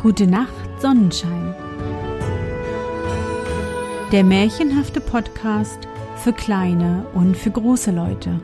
Gute Nacht, Sonnenschein. Der märchenhafte Podcast für kleine und für große Leute.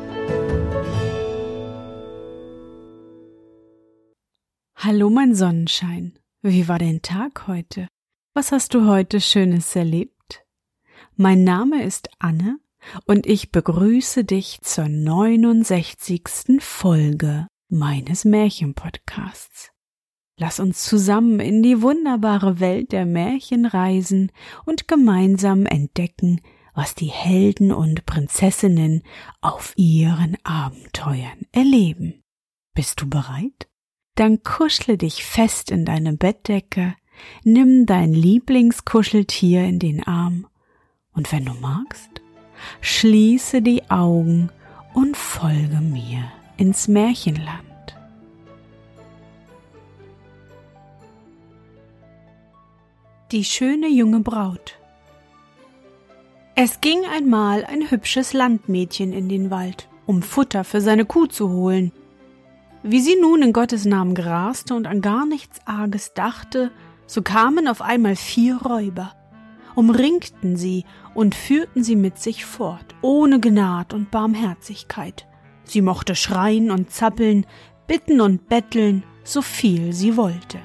Hallo mein Sonnenschein, wie war dein Tag heute? Was hast du heute Schönes erlebt? Mein Name ist Anne und ich begrüße dich zur 69. Folge meines Märchenpodcasts. Lass uns zusammen in die wunderbare Welt der Märchen reisen und gemeinsam entdecken, was die Helden und Prinzessinnen auf ihren Abenteuern erleben. Bist du bereit? Dann kuschle dich fest in deine Bettdecke, nimm dein Lieblingskuscheltier in den Arm und wenn du magst, schließe die Augen und folge mir ins Märchenland. Die schöne junge Braut. Es ging einmal ein hübsches Landmädchen in den Wald, um Futter für seine Kuh zu holen. Wie sie nun in Gottes Namen graste und an gar nichts Arges dachte, so kamen auf einmal 4 Räuber, umringten sie und führten sie mit sich fort, ohne Gnad und Barmherzigkeit. Sie mochte schreien und zappeln, bitten und betteln, so viel sie wollte.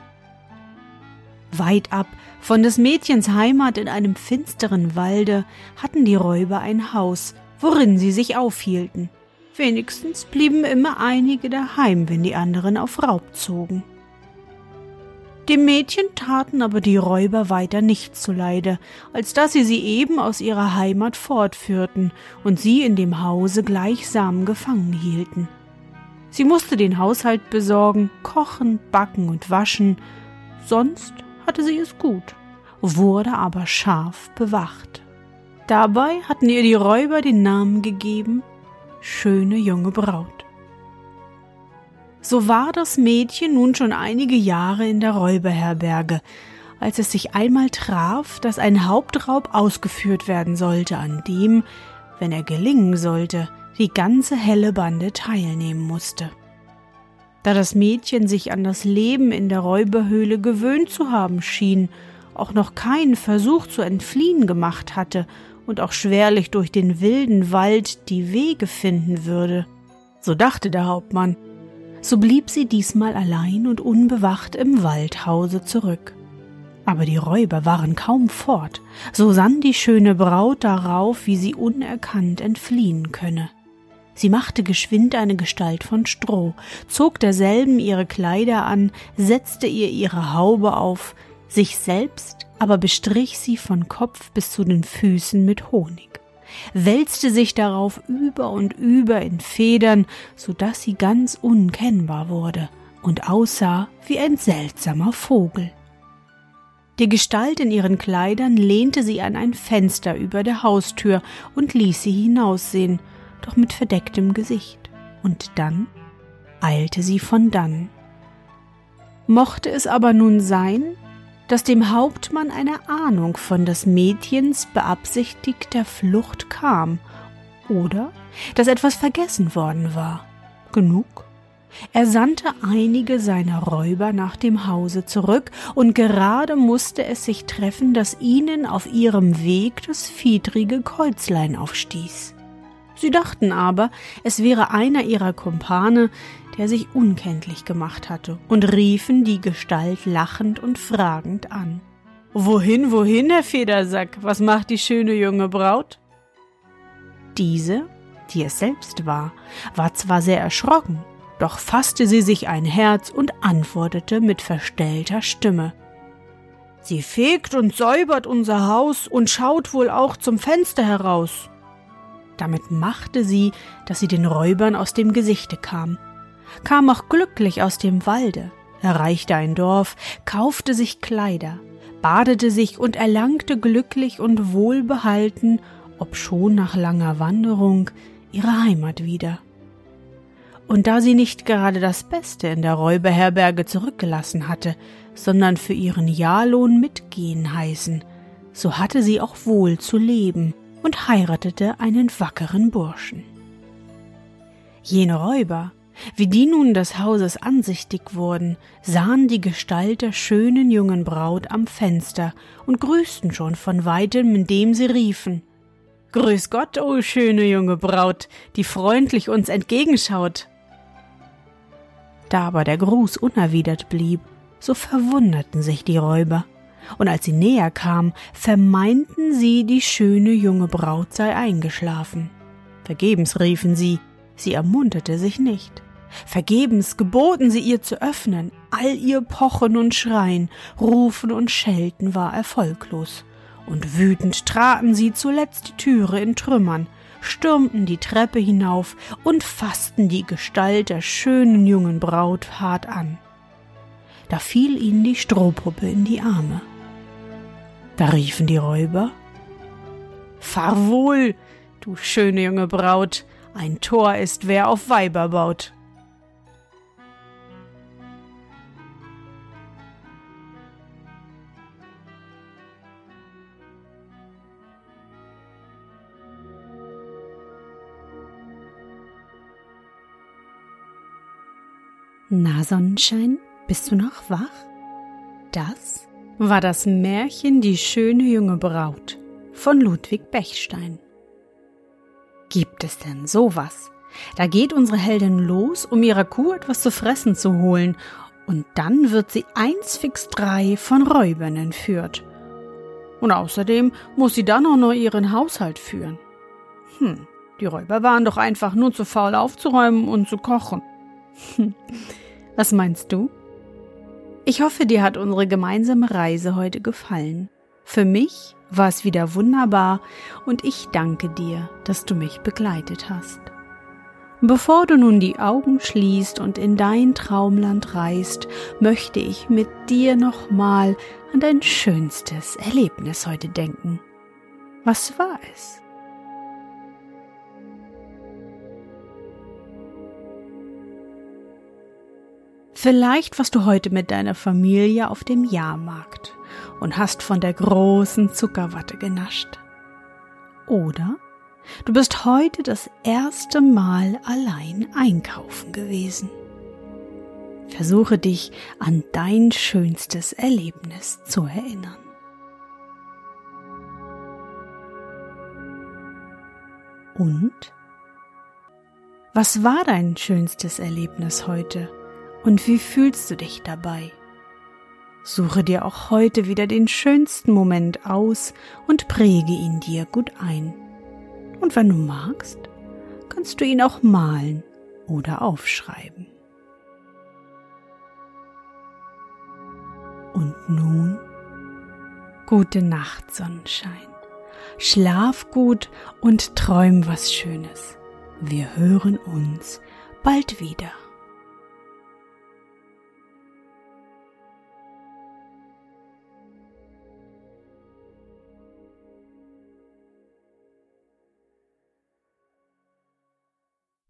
Weit ab von des Mädchens Heimat in einem finsteren Walde hatten die Räuber ein Haus, worin sie sich aufhielten. Wenigstens blieben immer einige daheim, wenn die anderen auf Raub zogen. Dem Mädchen taten aber die Räuber weiter nichts zuleide, als dass sie eben aus ihrer Heimat fortführten und sie in dem Hause gleichsam gefangen hielten. Sie musste den Haushalt besorgen, kochen, backen und waschen, sonst hatte sie es gut, wurde aber scharf bewacht. Dabei hatten ihr die Räuber den Namen gegeben, schöne junge Braut. So war das Mädchen nun schon einige Jahre in der Räuberherberge, als es sich einmal traf, dass ein Hauptraub ausgeführt werden sollte, an dem, wenn er gelingen sollte, die ganze helle Bande teilnehmen musste. Da das Mädchen sich an das Leben in der Räuberhöhle gewöhnt zu haben schien, auch noch keinen Versuch zu entfliehen gemacht hatte und auch schwerlich durch den wilden Wald die Wege finden würde, so dachte der Hauptmann, so blieb sie diesmal allein und unbewacht im Waldhause zurück. Aber die Räuber waren kaum fort, so sann die schöne Braut darauf, wie sie unerkannt entfliehen könne. Sie machte geschwind eine Gestalt von Stroh, zog derselben ihre Kleider an, setzte ihr ihre Haube auf, sich selbst aber bestrich sie von Kopf bis zu den Füßen mit Honig, wälzte sich darauf über und über in Federn, so dass sie ganz unkennbar wurde und aussah wie ein seltsamer Vogel. Die Gestalt in ihren Kleidern lehnte sie an ein Fenster über der Haustür und ließ sie hinaussehen, doch mit verdecktem Gesicht, und dann eilte sie von dannen. Mochte es aber nun sein, dass dem Hauptmann eine Ahnung von des Mädchens beabsichtigter Flucht kam, oder dass etwas vergessen worden war. Genug. Er sandte einige seiner Räuber nach dem Hause zurück, und gerade musste es sich treffen, dass ihnen auf ihrem Weg das fiedrige Käuzlein aufstieß. Sie dachten aber, es wäre einer ihrer Kumpane, der sich unkenntlich gemacht hatte, und riefen die Gestalt lachend und fragend an. »Wohin, wohin, Herr Federsack? Was macht die schöne junge Braut?« Diese, die es selbst war zwar sehr erschrocken, doch fasste sie sich ein Herz und antwortete mit verstellter Stimme. »Sie fegt und säubert unser Haus und schaut wohl auch zum Fenster heraus.« Damit machte sie, dass sie den Räubern aus dem Gesichte kam auch glücklich aus dem Walde, erreichte ein Dorf, kaufte sich Kleider, badete sich und erlangte glücklich und wohlbehalten, obschon nach langer Wanderung, ihre Heimat wieder. Und da sie nicht gerade das Beste in der Räuberherberge zurückgelassen hatte, sondern für ihren Jahrlohn mitgehen heißen, so hatte sie auch wohl zu leben und heiratete einen wackeren Burschen. Jene Räuber, Wie die nun des Hauses ansichtig wurden, sahen die Gestalt der schönen jungen Braut am Fenster und grüßten schon von weitem, indem sie riefen: »Grüß Gott, o schöne junge Braut, die freundlich uns entgegenschaut.« Da aber der Gruß unerwidert blieb, so verwunderten sich die Räuber, und als sie näher kamen, vermeinten sie, die schöne junge Braut sei eingeschlafen. Vergebens riefen sie, sie ermunterte sich nicht. Vergebens geboten sie ihr zu öffnen, all ihr Pochen und Schreien, Rufen und Schelten war erfolglos, und wütend traten sie zuletzt die Türe in Trümmern, stürmten die Treppe hinauf und fassten die Gestalt der schönen jungen Braut hart an. Da fiel ihnen die Strohpuppe in die Arme. Da riefen die Räuber: »Fahr wohl, du schöne junge Braut, ein Tor ist, wer auf Weiber baut.« Na, Sonnenschein, bist du noch wach? Das war das Märchen Die schöne junge Braut von Ludwig Bechstein. Gibt es denn sowas? Da geht unsere Heldin los, um ihrer Kuh etwas zu fressen zu holen, und dann wird sie 1 fix 3 von Räubern entführt. Und außerdem muss sie dann auch noch ihren Haushalt führen. Die Räuber waren doch einfach nur zu faul aufzuräumen und zu kochen. Was meinst du? Ich hoffe, dir hat unsere gemeinsame Reise heute gefallen. Für mich war es wieder wunderbar und ich danke dir, dass du mich begleitet hast. Bevor du nun die Augen schließt und in dein Traumland reist, möchte ich mit dir nochmal an dein schönstes Erlebnis heute denken. Was war es? Vielleicht warst du heute mit deiner Familie auf dem Jahrmarkt und hast von der großen Zuckerwatte genascht. Oder du bist heute das erste Mal allein einkaufen gewesen. Versuche dich an dein schönstes Erlebnis zu erinnern. Und? Was war dein schönstes Erlebnis heute? Und wie fühlst du dich dabei? Suche dir auch heute wieder den schönsten Moment aus und präge ihn dir gut ein. Und wenn du magst, kannst du ihn auch malen oder aufschreiben. Und nun, gute Nacht, Sonnenschein. Schlaf gut und träum was Schönes. Wir hören uns bald wieder.